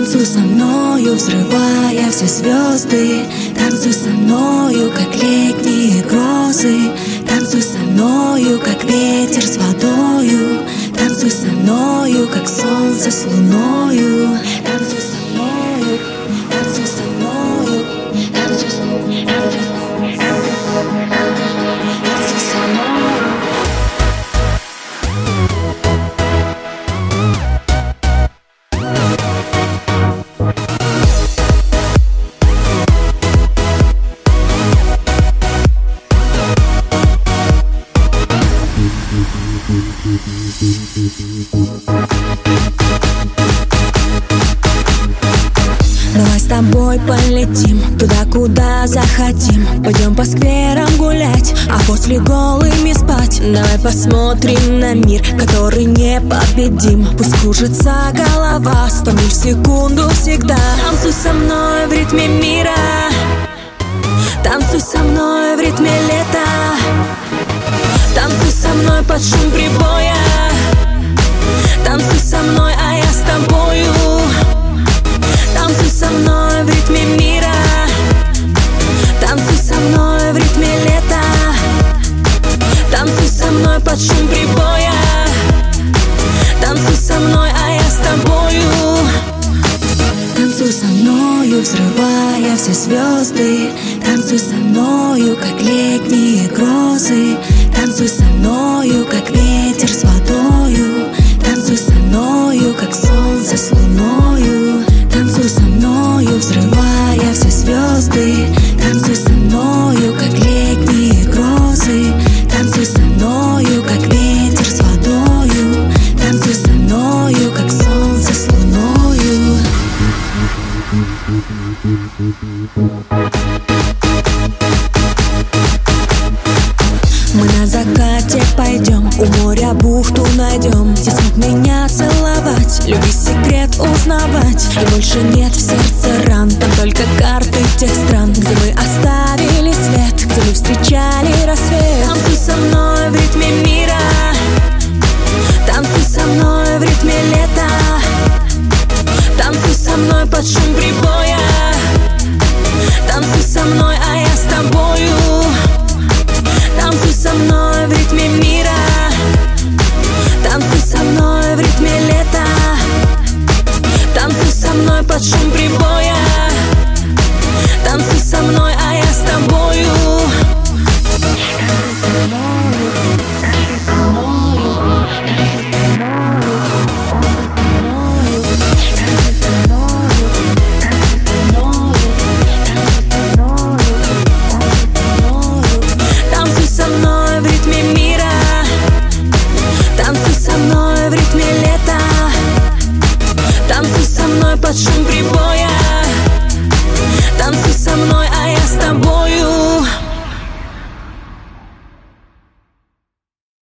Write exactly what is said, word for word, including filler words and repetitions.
Танцуй со мною, взрывая все звезды. Танцуй со мною, как летние грозы. Танцуй со мною, как ветер с водою. Танцуй со мною, как солнце с луною. Танцуй со мною, танцуй со мною, танцуй со мною, танцуй со мною. Давай с тобой полетим туда, куда захотим. Пойдем по скверам гулять, а после голыми спать. Давай посмотрим на мир, который непобедим. Пусть кружится голова сто миль в секунду всегда. Танцуй со мной в ритме мира. Танцуй со мной в ритме лета. Танцуй со мной под шум прибоя. Танцуй со мной, а я с тобою. Танцуй со мной в ритме мира. Танцуй со мной в ритме лета. Танцуй со мной под шум прибоя. Танцуй со мной, а я с тобою. Танцуй со мною, взрывая все звезды. Танцуй со мною, как летние грозы. Танцуй со мною, как ветер с водою. Танцуй со мною, как солнце с луною. Танцуй со мною, взрывая все звезды. Танцуй со мною, как летние грозы. Танцуй со мною, как ветер с водою. Танцуй со мною, как солнце с луною. Мы на закате пойдем, у моря бухту найдем. Здесь смог меня целовать, любви секрет узнавать. И больше нет в сердце